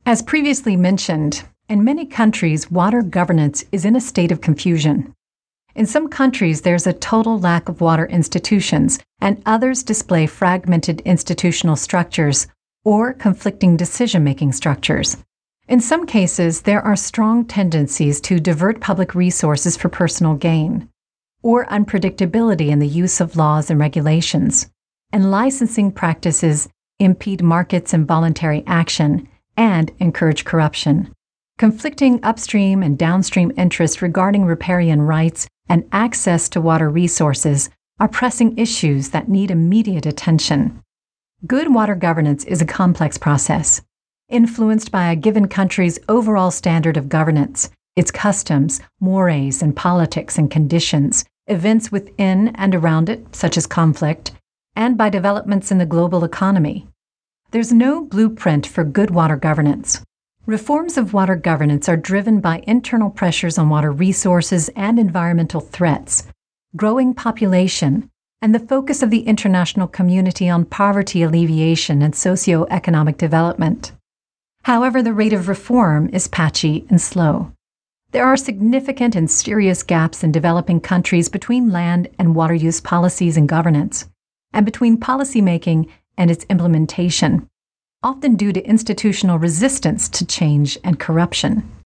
As previously mentioned, in many countries, water governance is in a state of confusion. In some countries, there's a total lack of water institutions, and others display fragmented institutional structures or conflicting decision-making structures. In some cases, there are strong tendencies to divert public resources for personal gain, or unpredictability in the use of laws and regulations, and licensing practices impede markets and voluntary action and encourage corruption. Conflicting upstream and downstream interests regarding riparian rights and access to water resources are pressing issues that need immediate attention. Good water governance is a complex process, influenced by a given country's overall standard of governance, its customs, mores, and politics and conditions, events within and around it, such as conflict, and by developments in the global economy. There's no blueprint for good water governance. Reforms of water governance are driven by internal pressures on water resources and environmental threats, growing population, and the focus of the international community on poverty alleviation and socio-economic development. However, the rate of reform is patchy and slow. There are significant and serious gaps in developing countries between land and water use policies and governance, and between policymaking and its implementation, often due to institutional resistance to change and corruption.